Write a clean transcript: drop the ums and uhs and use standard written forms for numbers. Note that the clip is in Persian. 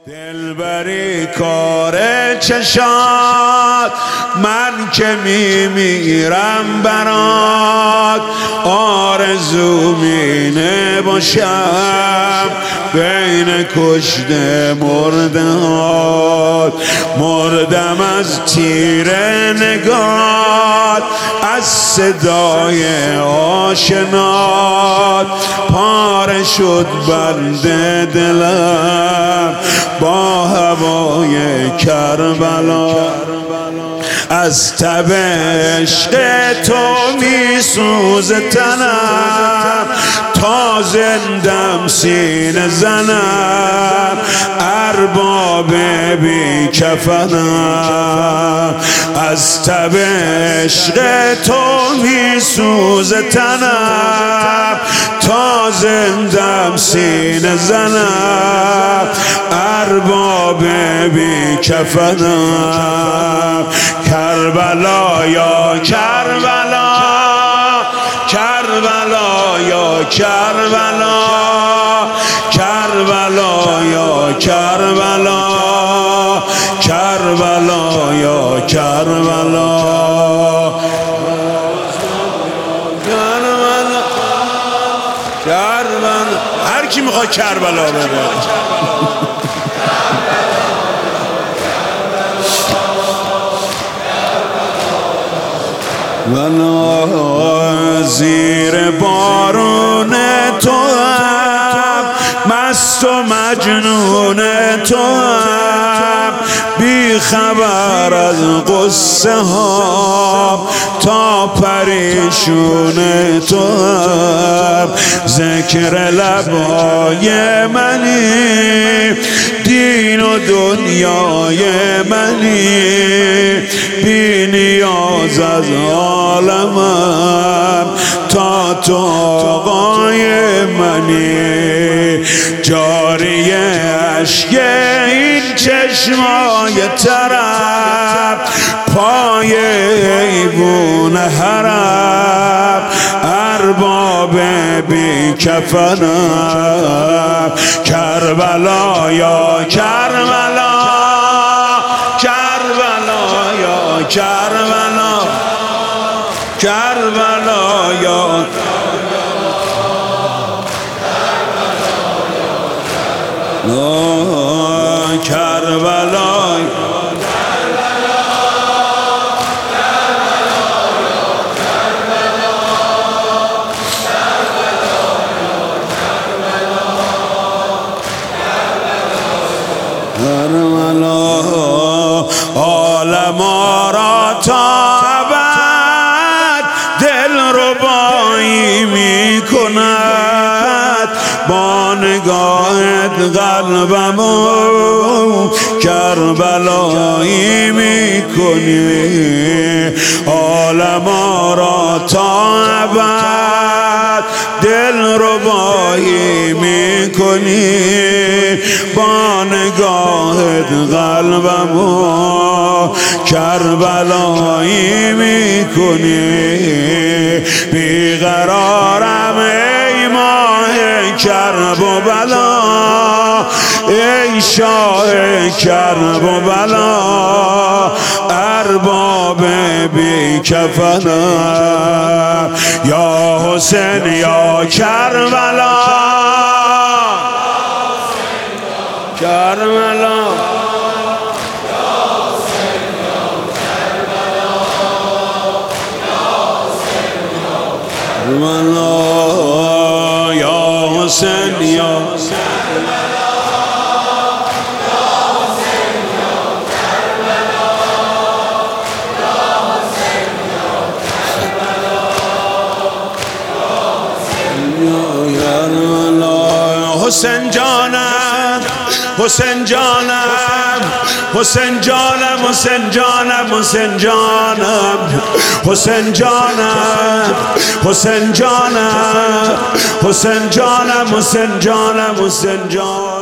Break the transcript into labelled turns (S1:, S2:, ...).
S1: دلبری کار چشات، من که میمیرم برات، آرزو مینه باشم بین کشته مردهات. مردم از تیر نگات، از صدای آشنات، پاره شد بند دلم با هوای کربلا. از تب عشق تو میسوزه تنم، تا زندم سینه زنم ارباب بی کفنم. از تب عشق تو میسوزه تنم، تا زندم سینه زنم ارباب بی کفنم. کربلا یا کربلا، کربلا یا کربلا، کربلا یا کربلا، کربلا یا کربلا، کربلا، کربلا. هر کی میخواد کربلا بره. من زیر بارون تو هم، مست و مجنون تو هم، بی خبر از قصه ها تا پریشون تو هم. ذکر لبهای منی، دین و دنیای منی، بی نیاز از عالمم تا تو آقای منی. جاری اشک این چشمای ترم، پای ایوون حرم ارباب بی کفنم. کربلا یا کربلا، کربلا یا کربلا، کربلا یا کربلا. عالم را تا ابد دلربایی می کند، با نگاهت قلبمو کربلایی می کنی. عالم را تا ابد دلربایی می کنی، با نگاهت قلبمو کربلایی می کنی. بیقرارم ای ماه کرب و بلا، ای شاه کرب و بلا، ارباب بی کفنم. یا حسین یا کربلا، کربلا، یا حسین یا حسین جانم، حسین جانم، حسین جانم، حسین جانم، حسین جانم، حسین جانم، حسین جانم، حسین جانم، حسین جانم، حسین جانم.